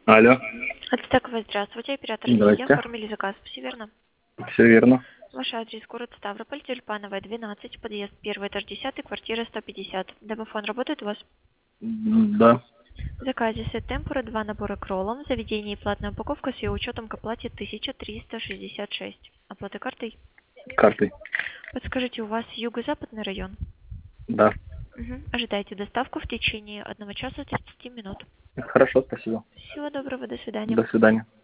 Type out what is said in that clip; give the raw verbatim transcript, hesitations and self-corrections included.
Алло. Ацтекова, здравствуйте. Оператор связи. Здрасте. Оформили заказ. Все верно? Все верно. Ваш адрес: город Ставрополь, Тюльпановая, двенадцать, подъезд первый, этаж десятый, квартира сто пятьдесят. Домофон работает у вас? М, Да. В заказе сет темпура, два набора к роллам, в заведении платная упаковка с ее учетом к оплате тысяча триста шестьдесят шесть. Оплата картой? Картой. Подскажите, у вас юго-западный район? Да. Мгм. Ожидайте доставку в течение одного часа тридцати минут. Хорошо, спасибо. Всего доброго, до свидания. До свидания.